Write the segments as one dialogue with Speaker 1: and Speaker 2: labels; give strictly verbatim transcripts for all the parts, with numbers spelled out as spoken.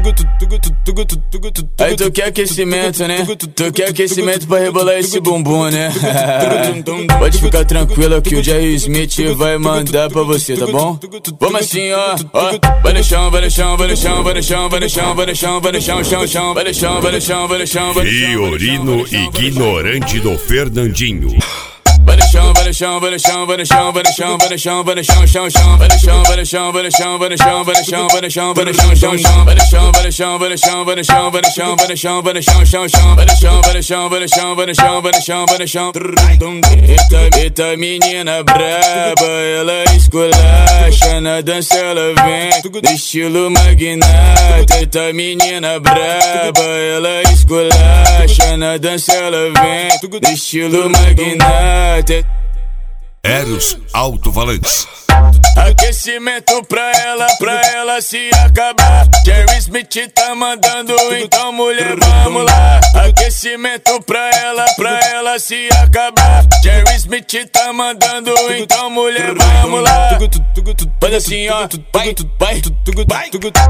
Speaker 1: Aí tu quer aquecimento, né? Tu quer aquecimento pra rebolar esse bumbum, né? Pode ficar tranquila que o Jerry Smith vai mandar pra você, tá bom? Vamos assim, ó, ó. Vai no chão, vai no chão, vai no chão, vai no chão, vai no chão, vai no chão, vai no chão, chão, chão, vai no chão, vai no chão, vai no chão, vai no chão.
Speaker 2: Fiorino ignorante do Fernandinho.
Speaker 1: Vai no chão, vai no chão, vai no chão, vai no chão, vai no chão, vai no chão, vai no chão, chão, chão, vai no chão, vai no chão, vai no chão, vai no chão, vai no chão, vai no chão, vai no chão, chão, chão, vai no chão, vai no chão, vai no chão, vai no chão, vai no chão, vai no chão, vai no chão, chão, chão, vai no chão, vai no chão, vai no chão, vai no chão, vai no chão, vai no chão. Eita, eita menina braba, ela esculacha na dança, ela vem do estilo magnata. Eita menina braba, ela esculacha na dança, ela vem do estilo magnata.
Speaker 2: Eros Alto-Falantes.
Speaker 1: Aquecimento pra ela, pra ela se acabar. Jerry Smith tá mandando, então mulher, vamos lá. Aquecimento pra ela, pra ela se acabar. Jerry Smith tá mandando, então mulher, vamos lá. Faz assim, ó, vai, vai, vai.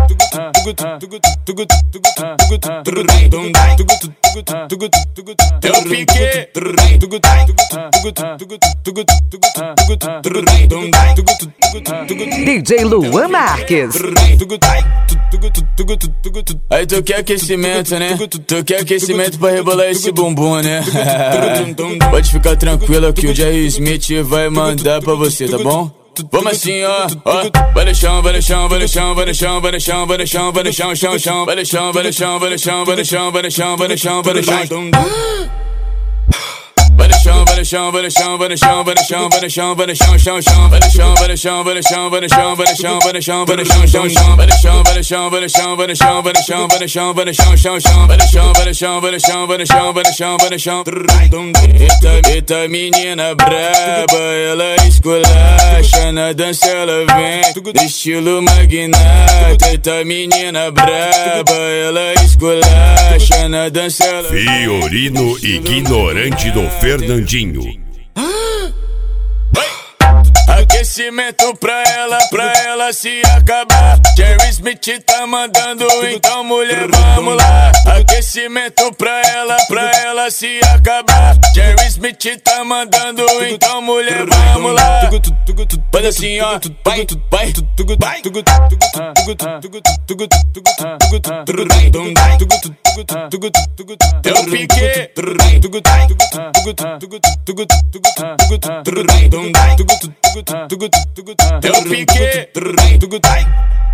Speaker 1: Eu fiquei
Speaker 3: D J Luan Marques.
Speaker 1: Aí tu quer aquecimento, né? Tu quer aquecimento pra rebolar esse bumbum, né? Pode ficar tranquila que o Jerry Smith vai mandar pra você, tá bom? Vamos assim, ó, ó. Vai no chão, vai no chão, vai no chão, vai no chão, vai no chão, vai no chão, vai no chão, chão, chão. Vai no chão, vai no chão, vai no chão, vai no chão, vai no chão, vai no chão, vai no chão. Vai no chão, vai no chão, vai no chão, vai no chão, vai no chão, vai no chão, vai no chão, chão, chão. Vai no chão, vai no chão, vai no chão, vai no chão, vai no chão, vai no chão, vai no chão, chão, chão. Vai no chão, vai no chão, vai no chão, vai no chão, vai no chão, vai no chão, vai no chão, chão, chão. Vai no chão, vai no chão, vai no chão, vai no chão, vai no chão, vai no chão. Eita, eita menina braba, ela esculacha na dança, ela vem do estilo magnata. Eita menina braba, ela esculacha na dança, ela vem.
Speaker 2: Fiorino ignorante do Fernandinho.
Speaker 1: Aquecimento pra ela, pra ela se acabar. Jerry Smith tá mandando, então mulher, vamos lá. Aquecimento pra ela, pra ela se acabar. Jerry Smith tá mandando, então mulher, vamos lá. Faz assim, ó, vai, vai, vai. Eu fiquei Eu fiquei